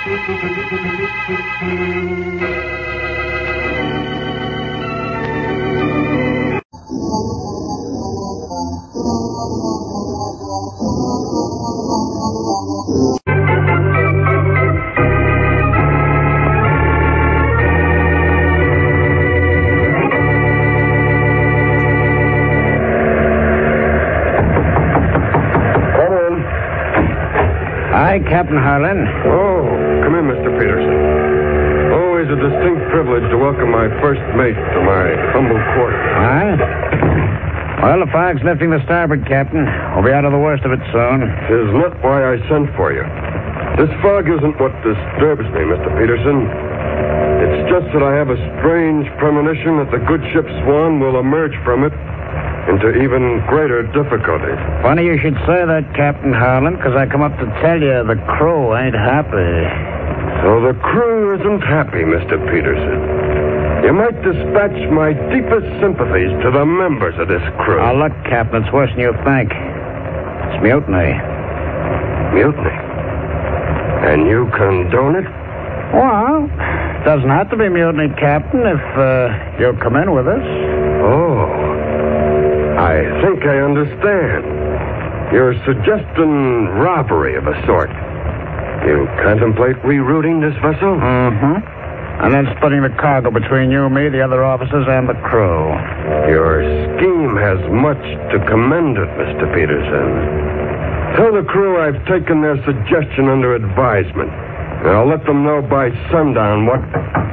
Hi, Captain Harlan. Oh, come in, Mr. Peterson. Always a distinct privilege to welcome my first mate to my humble quarters. Huh? Well, the fog's lifting the starboard, Captain. We'll be out of the worst of it soon. Tis not why I sent for you. This fog isn't what disturbs me, Mr. Peterson. It's just that I have a strange premonition that the good ship Swan will emerge from it into even greater difficulties. Funny you should say that, Captain Harlan, because I come up to tell you the crew ain't happy. So the crew isn't happy, Mr. Peterson. You might dispatch my deepest sympathies to the members of this crew. Oh, look, Captain, it's worse than you think. It's mutiny. Mutiny? And you condone it? Well, it doesn't have to be mutiny, Captain, if you'll come in with us. Oh. I think I understand. You're suggesting robbery of a sort. You contemplate rerouting this vessel? Mm-hmm. And then splitting the cargo between you, me, the other officers, and the crew. Your scheme has much to commend it, Mr. Peterson. Tell the crew I've taken their suggestion under advisement. And I'll let them know by sundown what...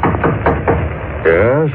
Yes?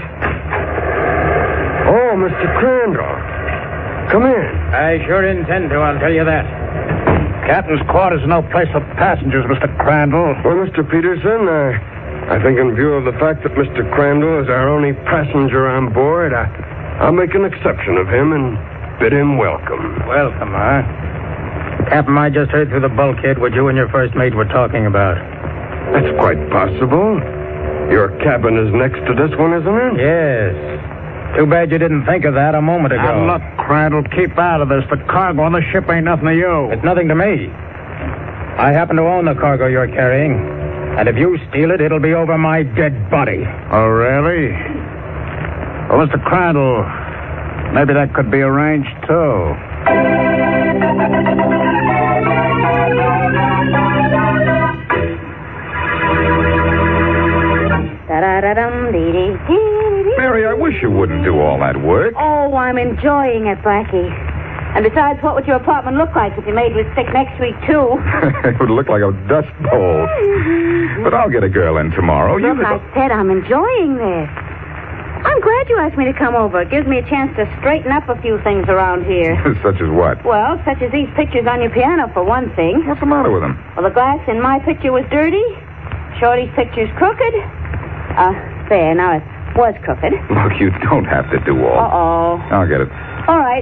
Oh, Mr. Crandall. Come in. I sure intend to, I'll tell you that. Captain's quarters are no place for passengers, Mr. Crandall. Well, Mr. Peterson, I think in view of the fact that Mr. Crandall is our only passenger on board, I'll make an exception of him and bid him welcome. Welcome, huh? Captain, I just heard through the bulkhead what you and your first mate were talking about. That's quite possible. Your cabin is next to this one, isn't it? Yes. Too bad you didn't think of that a moment ago. Now, look, Crandall, keep out of this. The cargo on the ship ain't nothing to you. It's nothing to me. I happen to own the cargo you're carrying. And if you steal it, it'll be over my dead body. Oh, really? Well, Mr. Crandall, maybe that could be arranged, too. Mary, I wish you wouldn't do all that work. Oh, I'm enjoying it, Blackie. And besides, what would your apartment look like if you made it stick next week, too? It would look like a dust bowl. But I'll get a girl in tomorrow. Look, I said I'm enjoying this. I'm glad you asked me to come over. It gives me a chance to straighten up a few things around here. Such as what? Well, such as these pictures on your piano, for one thing. What's the matter with them? Well, the glass in my picture was dirty. Shorty's picture's crooked. There, now it was crooked. Look, you don't have to do all. Uh-oh. I'll get it. All right.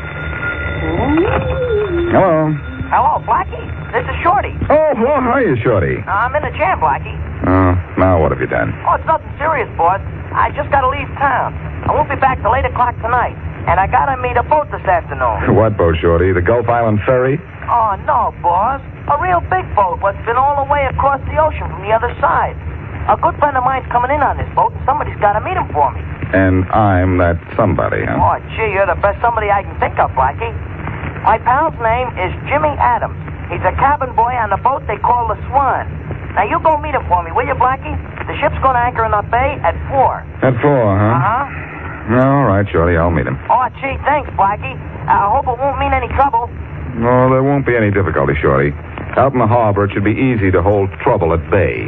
Hello. Hello, Blackie. This is Shorty. Oh, hello. Hiya, Shorty. I'm in the jam, Blackie. Oh, now what have you done? Oh, it's nothing serious, boss. I just got to leave town. I won't be back till 8 o'clock tonight. And I got to meet a boat this afternoon. What boat, Shorty? The Gulf Island Ferry? Oh, no, boss. A real big boat what's been all the way across the ocean from the other side. A good friend of mine's coming in on this boat, and somebody's got to meet him for me. And I'm that somebody, huh? Oh, gee, you're the best somebody I can think of, Blackie. My pal's name is Jimmy Adams. He's a cabin boy on the boat they call the Swan. Now, you go meet him for me, will you, Blackie? The ship's going to anchor in the bay at 4. At 4, huh? Uh-huh. All right, Shorty, I'll meet him. Oh, gee, thanks, Blackie. I hope it won't mean any trouble. No, there won't be any difficulty, Shorty. Out in the harbor, it should be easy to hold trouble at bay.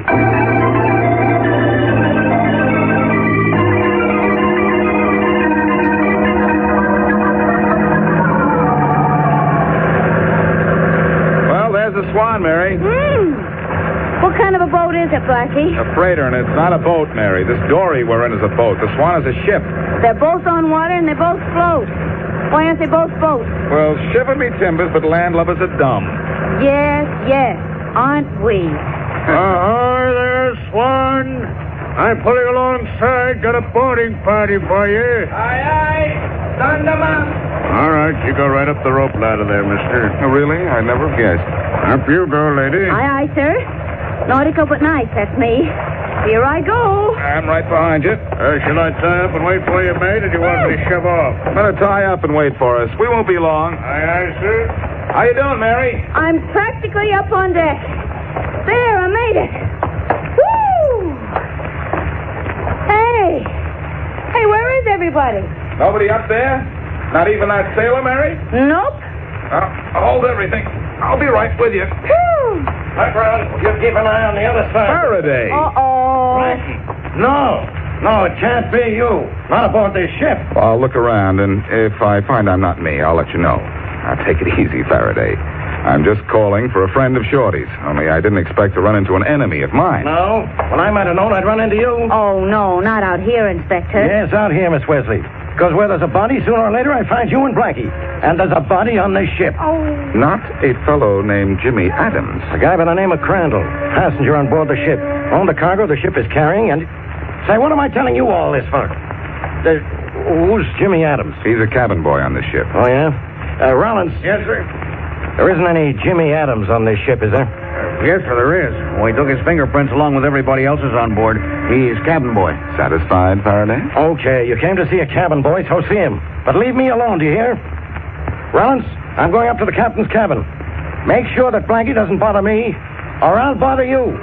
Well, there's the Swan, Mary. What kind of a boat is it, Blackie? A freighter, and it's not a boat, Mary. This dory we're in is a boat. The Swan is a ship. They're both on water and they both float. Why aren't they both boats? Well, shiver me timbers, but landlubbers are dumb. Yes, aren't we? Ahoy there, Swan. I'm pulling alongside. Got a boarding party for you. Aye, aye. Thunderman. All right, you go right up the rope ladder there, mister. Oh, really? I never guessed. Up you go, lady. Aye, sir. Nautical but nice, that's me. Here I go. I'm right behind you. Shall I tie up and wait for you, mate, or do you want me to shove off? Better tie up and wait for us. We won't be long. Aye, sir. How you doing, Mary? I'm practically up on deck. There, I made it. Woo! Hey, where is everybody? Nobody up there? Not even that sailor, Mary? Nope. Hold everything. I'll be right with you. Whew. Hi, Brown. You keep an eye on the other side. Faraday. Uh-oh. No, it can't be you. Not aboard this ship. Well, I'll look around, and if I find I'm not me, I'll let you know. Now, take it easy, Faraday. I'm just calling for a friend of Shorty's, only I didn't expect to run into an enemy of mine. No? Well, I might have known I'd run into you. Oh, no, not out here, Inspector. Yes, out here, Miss Wesley. Because where there's a body, sooner or later I find you and Blackie. And there's a body on this ship. Oh. Not a fellow named Jimmy Adams. A guy by the name of Crandall. Passenger on board the ship. Owned the cargo the ship is carrying, and... Say, what am I telling you all this for? Who's Jimmy Adams? He's a cabin boy on this ship. Oh, yeah? Rollins. Yes, sir. There isn't any Jimmy Adams on this ship, is there? Yes, sir, there is. Well, he took his fingerprints along with everybody else's on board. He's cabin boy. Satisfied, Faraday? Okay, you came to see a cabin boy, so see him. But leave me alone, do you hear? Rollins, I'm going up to the captain's cabin. Make sure that Blackie doesn't bother me, or I'll bother you.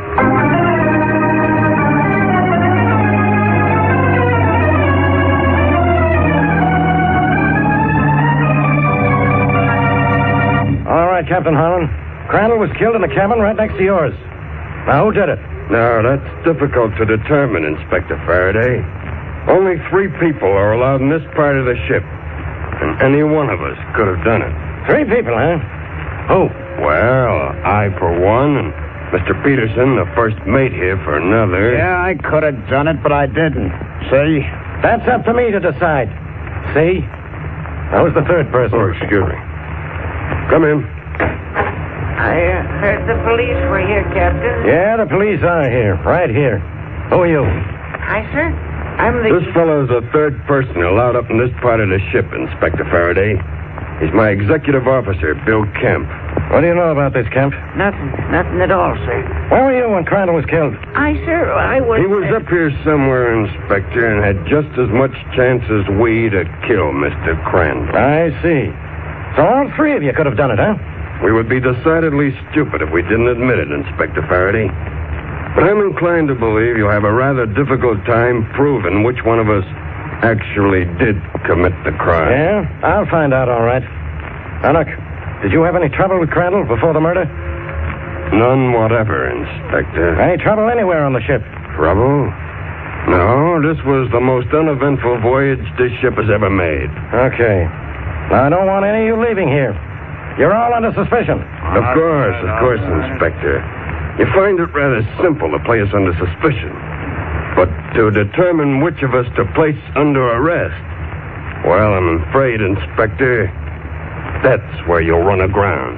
All right, Captain Harlan. Crandall was killed in the cabin right next to yours. Now, who did it? Now, that's difficult to determine, Inspector Faraday. Only 3 people are allowed in this part of the ship. And any one of us could have done it. 3 people, huh? Who? Well, I for one, and Mr. Peterson, the first mate here, for another. Yeah, I could have done it, but I didn't. See? That's up to me to decide. See? That was the 3rd person. Oh, excuse me. Come in. I heard the police were here, Captain. Yeah, the police are here. Right here. Who are you? Hi, sir. I'm the... This fellow's the 3rd person allowed up in this part of the ship, Inspector Faraday. He's my executive officer, Bill Kemp. What do you know about this, Kemp? Nothing at all, sir. Where were you when Crandall was killed? I was... He was up here somewhere, Inspector, and had just as much chance as we to kill Mr. Crandall. I see. So all 3 of you could have done it, huh? We would be decidedly stupid if we didn't admit it, Inspector Faraday. But I'm inclined to believe you'll have a rather difficult time proving which one of us actually did commit the crime. Yeah? I'll find out, all right. Now, look, did you have any trouble with Crandall before the murder? None whatever, Inspector. Any trouble anywhere on the ship? Trouble? No, this was the most uneventful voyage this ship has ever made. Okay. Now, I don't want any of you leaving here. You're all under suspicion. Of course, Inspector. You find it rather simple to place us under suspicion. But to determine which of us to place under arrest, well, I'm afraid, Inspector, that's where you'll run aground.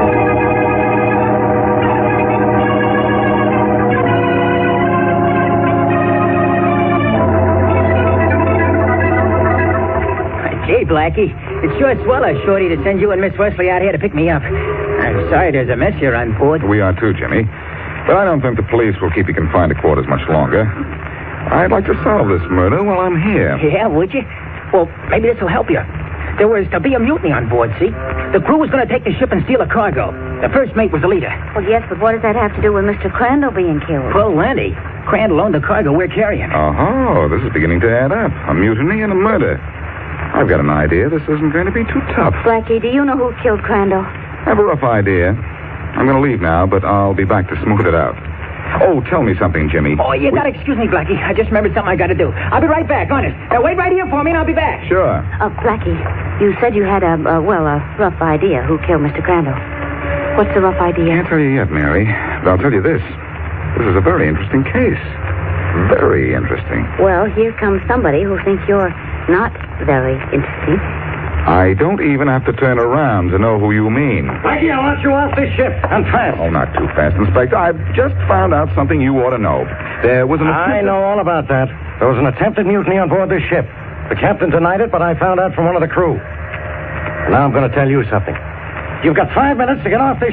Gee, Blackie, it's sure swell of Shorty to send you and Miss Wesley out here to pick me up. I'm sorry there's a mess here on board. We are too, Jimmy. But I don't think the police will keep you confined to quarters much longer. I'd like to solve this murder while I'm here. Yeah, would you? Well, maybe this will help you. There was to be a mutiny on board, see? The crew was going to take the ship and steal a cargo. The first mate was the leader. Well, yes, but what does that have to do with Mr. Crandall being killed? Well, Landy, Crandall owned the cargo we're carrying. Oh, this is beginning to add up. A mutiny and a murder. I've got an idea. This isn't going to be too tough. Blackie, do you know who killed Crandall? I have a rough idea. I'm going to leave now, but I'll be back to smooth it out. Oh, tell me something, Jimmy. Oh, you got to excuse me, Blackie. I just remembered something I got to do. I'll be right back, honest. Wait right here for me, and I'll be back. Sure. Blackie, you said you had a rough idea who killed Mr. Crandall. What's the rough idea? Can't tell you yet, Mary. But I'll tell you this. This is a very interesting case. Very interesting. Well, here comes somebody who thinks you're not very interesting. I don't even have to turn around to know who you mean. Blackie, I want you off this ship, and fast. Oh, not too fast, Inspector. I've just found out something you ought to know. There was an... I know all about that. There was an attempted mutiny on board this ship. The captain denied it, but I found out from one of the crew. Now I'm going to tell you something. You've got 5 minutes to get off this ship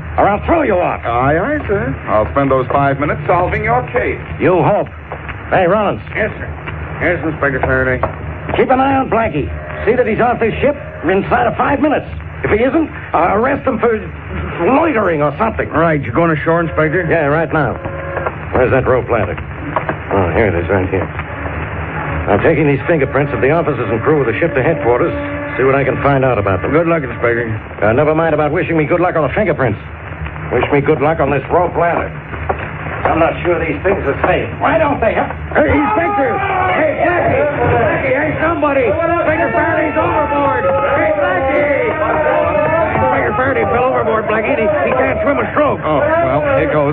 or I'll throw you off. Aye, sir. I'll spend those 5 minutes solving your case. You hope. Hey, Rollins. Yes, sir. Yes, Inspector Faraday. Keep an eye on Blackie. See that he's off this ship inside of 5 minutes. If he isn't, arrest him for loitering or something. Right, you going ashore, Inspector? Yeah, right now. Where's that rope ladder? Oh, here it is, right here. I'm taking these fingerprints of the officers and crew of the ship to headquarters. See what I can find out about them. Good luck, Inspector. Never mind about wishing me good luck on the fingerprints. Wish me good luck on this rope ladder. I'm not sure these things are safe. Why don't they? Hey, Inspector! Hey, Blackie! Blackie, hey, somebody! Inspector Faraday's overboard! Hey, Blackie! Inspector Faraday fell overboard, Blackie. He can't swim a stroke. Oh, well, here goes.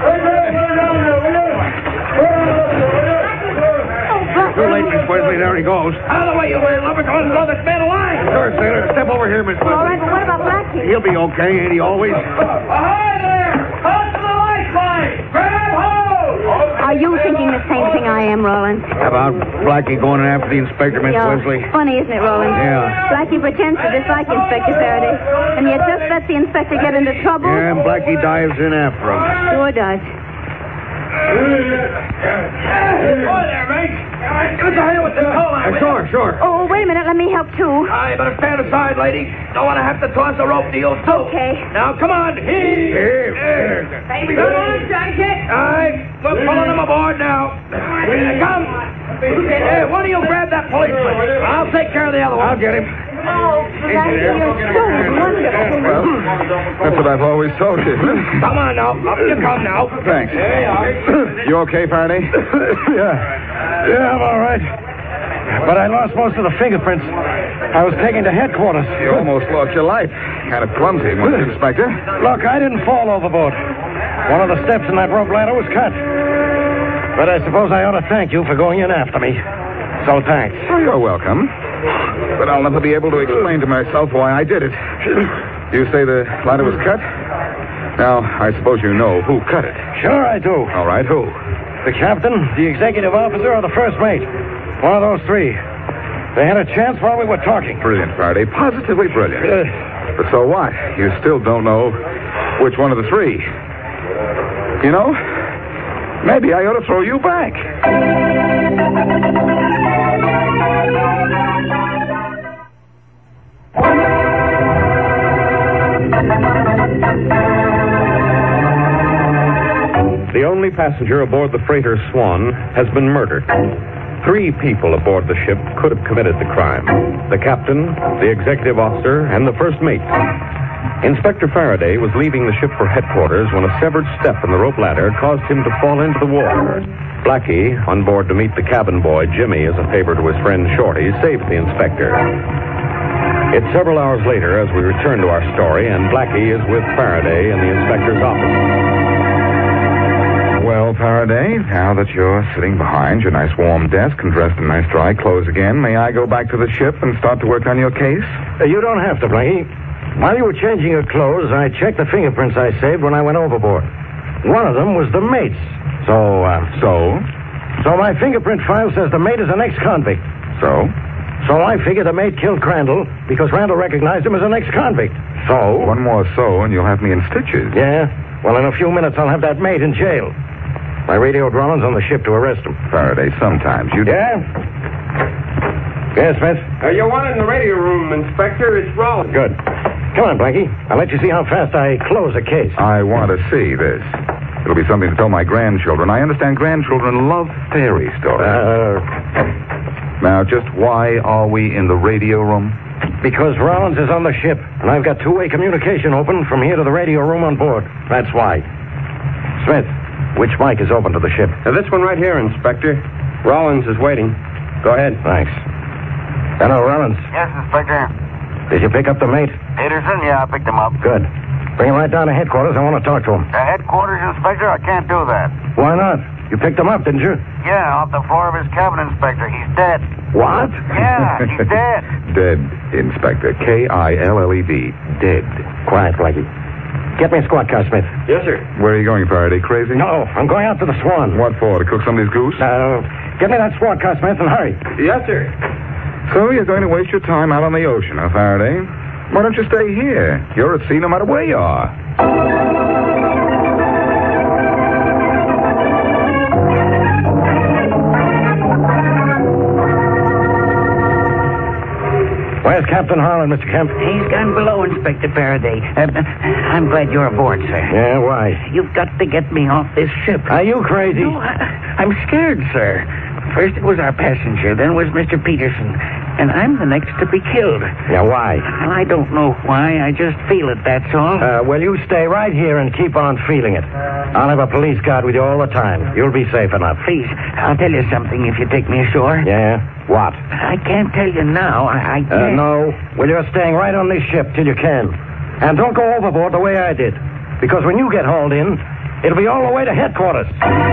Too late, Miss Wesley. There he goes. Out of the way, you little lumber. Go and throw this man alive. Sure, sailor. Step over here, Miss Wesley. All right, but what about Blackie? He'll be okay, ain't he always? Ahoy there! Hold to the lifeline! Grab hold! Are you thinking the same thing I am, Rollins? How about Blackie going in after the inspector, Miss Wesley? Funny, isn't it, Rollins? Yeah. Blackie pretends to dislike Inspector Faraday, and yet just lets the inspector get into trouble. Yeah, and Blackie dives in after him. Sure does. Ahoy there, mate! Give us a hand with the tow line. Sure. Oh, wait a minute. Let me help, too. I better stand aside, lady. Don't want to have to toss a rope to you, too. Okay. Now, come on. Here. Come on, Junket. All right. We're pulling them aboard now. Come. Hey, one of you grab that policeman. I'll take care of the other one. I'll get him. Oh, Blackie, you're so wonderful. Well, that's what I've always told you. Come on now. Up you come now. Thanks. There you are. You okay, Faraday? Yeah, I'm all right. But I lost most of the fingerprints. I was taken to headquarters. You almost lost your life. Kind of clumsy, wasn't you, Inspector? Look, I didn't fall overboard. One of the steps in that rope ladder was cut. But I suppose I ought to thank you for going in after me. So thanks. Oh, you're welcome. But I'll never be able to explain to myself why I did it. You say the ladder was cut? Now, I suppose you know who cut it. Sure I do. All right, who? The captain, the executive officer, or the first mate. One of those three. They had a chance while we were talking. Brilliant, Faraday. Positively brilliant. But so what? You still don't know which one of the three. You know, maybe I ought to throw you back. The only passenger aboard the freighter Swan has been murdered. 3 people aboard the ship could have committed the crime. The captain, the executive officer, and the first mate. Inspector Faraday was leaving the ship for headquarters when a severed step in the rope ladder caused him to fall into the water. Blackie, on board to meet the cabin boy, Jimmy, as a favor to his friend Shorty, saved the inspector. It's several hours later as we return to our story, and Blackie is with Faraday in the inspector's office. Well, Faraday, now that you're sitting behind your nice warm desk and dressed in nice dry clothes again, may I go back to the ship and start to work on your case? You don't have to, Blackie. While you were changing your clothes, I checked the fingerprints I saved when I went overboard. One of them was the mate's. So my fingerprint file says the mate is an ex-convict. So I figure the mate killed Crandall because Crandall recognized him as an ex-convict. So? One more so, and you'll have me in stitches. Yeah? Well, in a few minutes, I'll have that mate in jail. I radioed Rollins on the ship to arrest him. Faraday, sometimes you... Yeah? Yes, Smith? You're one in the radio room, Inspector. It's Rollins. Good. Come on, Blackie. I'll let you see how fast I close a case. I want to see this. It'll be something to tell my grandchildren. I understand grandchildren love fairy stories. Now, just why are we in the radio room? Because Rollins is on the ship, and I've got two-way communication open from here to the radio room on board. That's why. Smith, which mic is open to the ship? This one right here, Inspector. Rollins is waiting. Go ahead. Thanks. Hello, Rollins. Yes, Inspector. Did you pick up the mate? Peterson? Yeah, I picked him up. Good. Bring him right down to headquarters. I want to talk to him. Headquarters, Inspector? I can't do that. Why not? You picked him up, didn't you? Yeah, off the floor of his cabin, Inspector. He's dead. What? Yeah, he's dead. Dead, Inspector. K-I-L-L-E-D. Dead. Quiet, Blackie. Get me a squad car, Smith. Yes, sir. Where are you going, Faraday? Crazy? No, I'm going out to the Swan. What for? To cook somebody's goose? Get me that squad car, Smith, and hurry. Yes, sir. So you're going to waste your time out on the ocean, huh, Faraday? Why don't you stay here? You're at sea no matter where you are. Where's Captain Harlan, Mr. Kemp? He's gone below, Inspector Faraday. I'm glad you're aboard, sir. Yeah, why? You've got to get me off this ship. Are you crazy? No, I'm scared, sir. First it was our passenger, then was Mr. Peterson. And I'm the next to be killed. Yeah, why? I don't know why. I just feel it, that's all. Well, you stay right here and keep on feeling it. I'll have a police guard with you all the time. You'll be safe enough. Please, I'll tell you something if you take me ashore. Yeah? What? I can't tell you now. I can't. No. Well, you're staying right on this ship till you can. And don't go overboard the way I did. Because when you get hauled in, it'll be all the way to headquarters.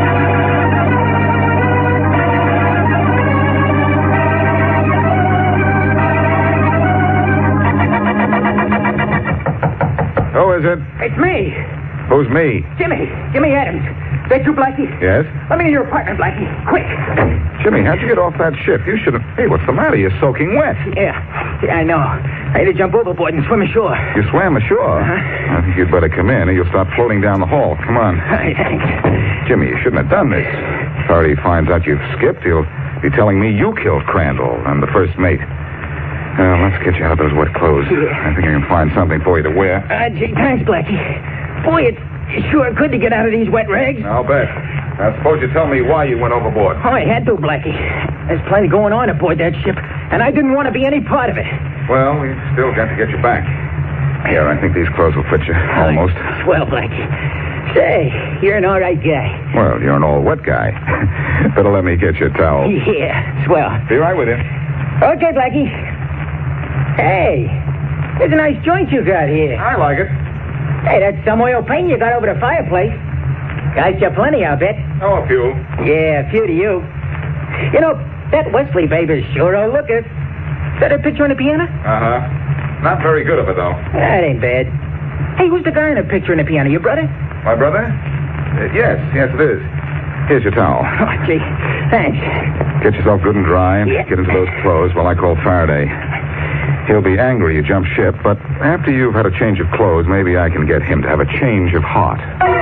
Who is it? It's me. Who's me? Jimmy Adams. That you, Blackie? Yes? Let me in your apartment, Blackie. Quick. Jimmy, how'd you get off that ship? You should have... Hey, what's the matter? You're soaking wet. Yeah, I know. I had to jump overboard and swim ashore. You swam ashore? Uh-huh. I think you'd better come in or you'll start floating down the hall. Come on. Thanks. Jimmy, you shouldn't have done this. If Faraday finds out you've skipped, he'll be telling me you killed Crandall and the first mate. Let's get you out of those wet clothes. Yeah. I think I can find something for you to wear. Gee, thanks, Blackie. Boy, it's sure good to get out of these wet rags. I'll bet. Now, suppose you tell me why you went overboard. Oh, I had to, Blackie. There's plenty going on aboard that ship, and I didn't want to be any part of it. Well, we've still got to get you back. Here, I think these clothes will fit you. Almost. Swell, Blackie. Say, you're an all right guy. Well, you're an all-wet guy. Better let me get you a towel. Yeah, swell. Be right with you. Okay, Blackie. Hey, there's a nice joint you got here. I like it. Hey, that's some oil paint you got over the fireplace. Got you plenty, I bet. Oh, a few. Yeah, a few to you. You know, that Wesley baby's sure a looker. Is that a picture on the piano? Uh-huh. Not very good of it, though. That ain't bad. Hey, who's the guy in the picture on the piano? Your brother? My brother? Yes, it is. Here's your towel. Oh, gee, thanks. Get yourself good and dry and Yeah. get into those clothes while I call Faraday. He'll be angry you jumped ship, but after you've had a change of clothes, maybe I can get him to have a change of heart.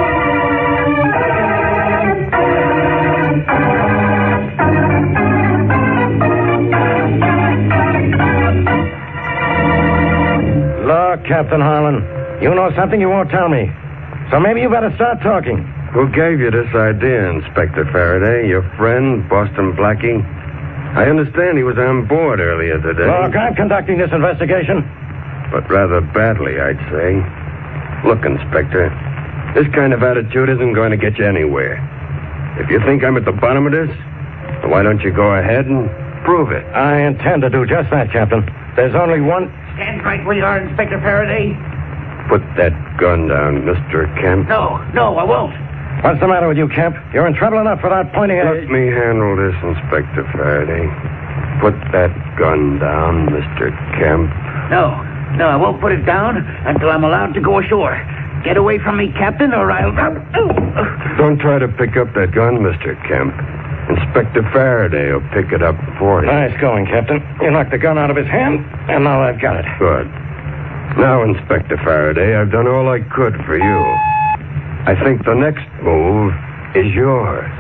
Look, Captain Harlan, you know something you won't tell me. So maybe you better start talking. Who gave you this idea, Inspector Faraday? Your friend, Boston Blackie? I understand he was on board earlier today. Look, I'm conducting this investigation. But rather badly, I'd say. Look, Inspector, this kind of attitude isn't going to get you anywhere. If you think I'm at the bottom of this, why don't you go ahead and prove it? I intend to do just that, Captain. There's only one... Stand right where you are, Inspector Faraday. Put that gun down, Mr. Kemp. No, I won't. What's the matter with you, Kemp? You're in trouble enough without pointing at... Let me handle this, Inspector Faraday. Put that gun down, Mr. Kemp. No, I won't put it down until I'm allowed to go ashore. Get away from me, Captain, or I'll... Don't try to pick up that gun, Mr. Kemp. Inspector Faraday will pick it up for you. Nice going, Captain. You knocked the gun out of his hand, and now I've got it. Good. Now, Inspector Faraday, I've done all I could for you. I think the next move is yours.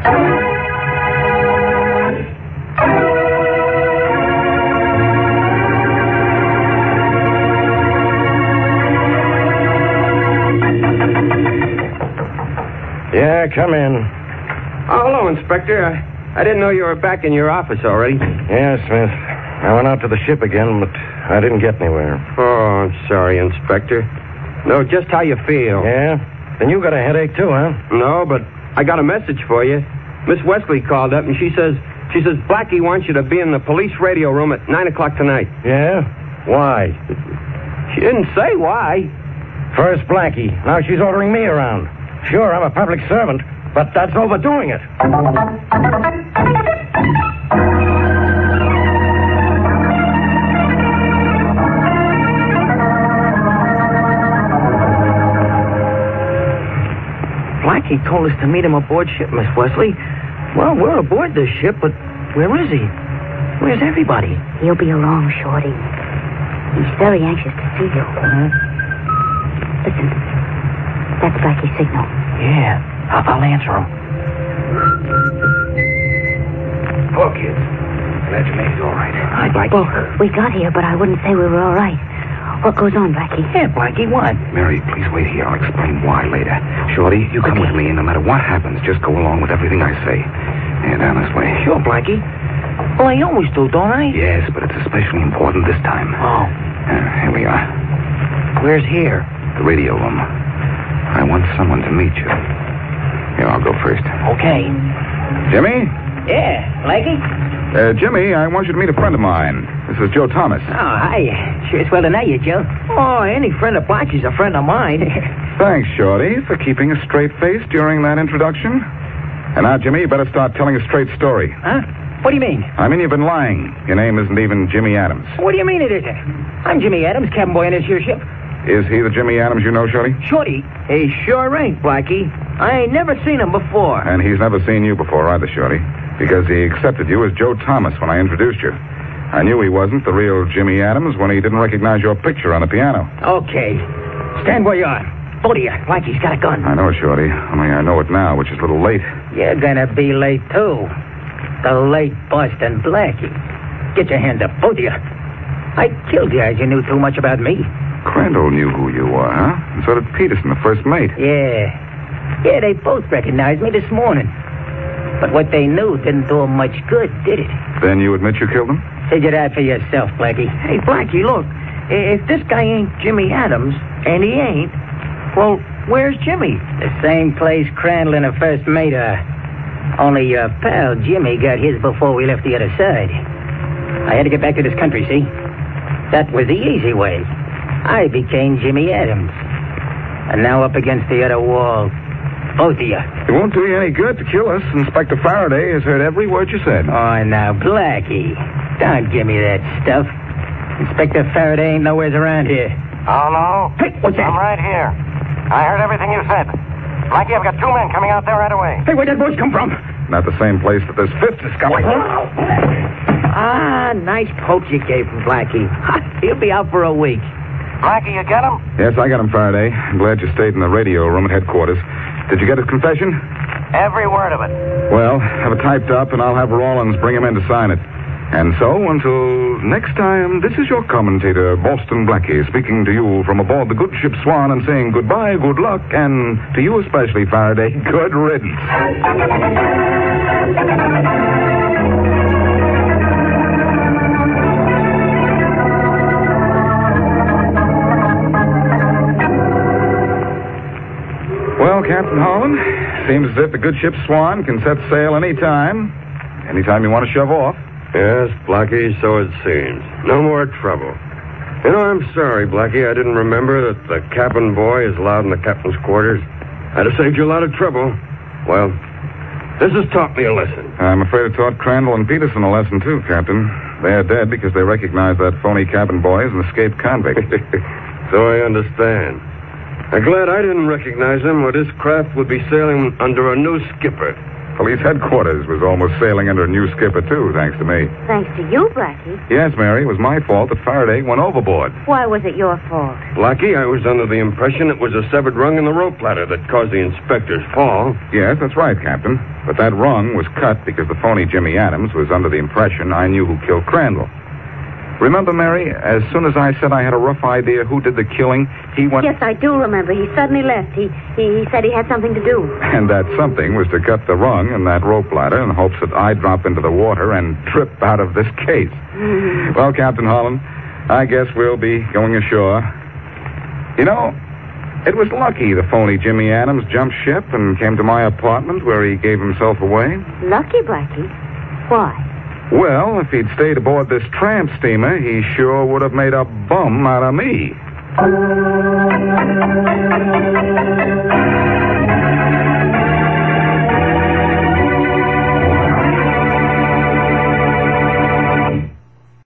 Yeah, come in. Oh, hello, Inspector. I didn't know you were back in your office already. Yeah, Smith. I went out to the ship again, but I didn't get anywhere. Oh, I'm sorry, Inspector. No, just how you feel. Yeah? Then you got a headache, too, huh? No, but I got a message for you. Miss Wesley called up, and she says Blackie wants you to be in the police radio room at 9 o'clock tonight. Yeah? Why? She didn't say why. First Blackie. Now she's ordering me around. Sure, I'm a public servant, but that's overdoing it. Blackie told us to meet him aboard ship, Miss Wesley. Well, we're aboard this ship, but where is he? Where's everybody? He'll be along, Shorty. He's very anxious to see you. Listen. That's Blackie's signal. Yeah. I'll answer him. Hello, kids. Glad you made it all right. Hi, Blackie. Well, we got here, but I wouldn't say we were all right. What goes on, Blackie? Yeah, Blackie, what? Mary, please wait here. I'll explain why later. Shorty, you come with me, and no matter what happens, just go along with everything I say. Yeah, down this way. Sure, Blackie. Well, I always do, don't I? Yes, but it's especially important this time. Oh. Here we are. Where's here? The radio room. I want someone to meet you. Here, I'll go first. Okay. Jimmy? Yeah, Blackie? Jimmy, I want you to meet a friend of mine. This is Joe Thomas. Oh, hi. Sure it's well to know you, Joe. Oh, any friend of Blackie's a friend of mine. Thanks, Shorty, for keeping a straight face during that introduction. And now, Jimmy, you better start telling a straight story. Huh? What do you mean? I mean, you've been lying. Your name isn't even Jimmy Adams. What do you mean it isn't? I'm Jimmy Adams, cabin boy on this here ship. Is he the Jimmy Adams you know, Shorty? Shorty? He sure ain't, Blackie. I ain't never seen him before. And he's never seen you before either, Shorty, because he accepted you as Joe Thomas when I introduced you. I knew he wasn't the real Jimmy Adams when he didn't recognize your picture on the piano. Okay. Stand where you are. Both of you. Blackie's got a gun. I know, Shorty. Only I know it now, which is a little late. You're gonna be late, too. The late Boston Blackie. Get your hands up, both of you. I killed you as you knew too much about me. Crandall knew who you were, huh? And so did Peterson, the first mate. Yeah. Yeah, they both recognized me this morning. But what they knew didn't do them much good, did it? Then you admit you killed him? Figure that for yourself, Blackie. Hey, Blackie, look. If this guy ain't Jimmy Adams, and he ain't, well, where's Jimmy? The same place Crandall and the first mate are. Only your pal Jimmy got his before we left the other side. I had to get back to this country, see? That was the easy way. I became Jimmy Adams. And now up against the other wall. Both of you. It won't do you any good to kill us. Inspector Faraday has heard every word you said. Oh, now, Blackie. Don't give me that stuff. Inspector Faraday ain't nowheres around here. Oh, no? Hey, what's that? I'm right here. I heard everything you said. Blackie, I've got 2 men coming out there right away. Hey, where'd that voice come from? Not the same place that this fifth is coming. Ah, nice poke you gave him, Blackie. He'll be out for a week. Blackie, you get him? Yes, I got him, Faraday. I'm glad you stayed in the radio room at headquarters. Did you get his confession? Every word of it. Well, have it typed up, and I'll have Rawlins bring him in to sign it. And so, until next time, this is your commentator, Boston Blackie, speaking to you from aboard the good ship Swan and saying goodbye, good luck, and to you especially, Faraday, good riddance. Well, Captain Holland, seems as if the good ship Swan can set sail any time you want to shove off. Yes, Blackie, so it seems. No more trouble. You know, I'm sorry, Blackie, I didn't remember that the cabin boy is allowed in the captain's quarters. I'd have saved you a lot of trouble. Well, this has taught me a lesson. I'm afraid it taught Crandall and Peterson a lesson, too, Captain. They're dead because they recognized that phony cabin boy as an escaped convict. So I understand. I'm glad I didn't recognize him, or this craft would be sailing under a new skipper. Police headquarters was almost sailing under a new skipper, too, thanks to me. Thanks to you, Blackie. Yes, Mary, it was my fault that Faraday went overboard. Why was it your fault? Blackie, I was under the impression it was a severed rung in the rope ladder that caused the inspector's fall. Yes, that's right, Captain. But that rung was cut because the phony Jimmy Adams was under the impression I knew who killed Crandall. Remember, Mary, as soon as I said I had a rough idea who did the killing, he went... Yes, I do remember. He suddenly left. He said he had something to do. And that something was to cut the rung in that rope ladder in hopes that I'd drop into the water and trip out of this case. Well, Captain Holland, I guess we'll be going ashore. You know, it was lucky the phony Jimmy Adams jumped ship and came to my apartment where he gave himself away. Lucky, Blackie? Why? Well, if he'd stayed aboard this tramp steamer, he sure would have made a bum out of me.